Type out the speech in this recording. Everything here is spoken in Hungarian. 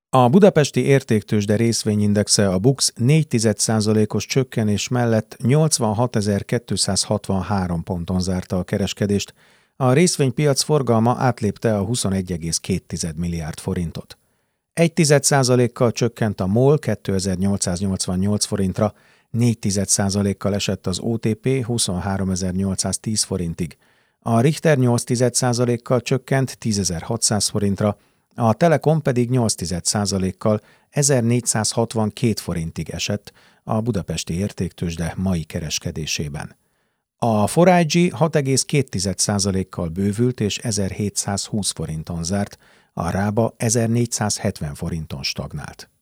A budapesti értéktőzsde részvényindexe a BUX 0,4%-os csökkenés mellett 86.263 ponton zárta a kereskedést, a részvénypiac forgalma átlépte a 21,2 milliárd forintot. 1,1%-kal csökkent a MOL 2888 forintra, 4,1%-kal esett az OTP 23.810 forintig, a Richter 8,1%-kal csökkent 10.600 forintra, a Telekom pedig 8,1%-kal 1462 forintig esett a budapesti értéktőzsde mai kereskedésében. A 4iG 6,2%-kal bővült és 1720 forinton zárt, a Rába 1470 forinton stagnált.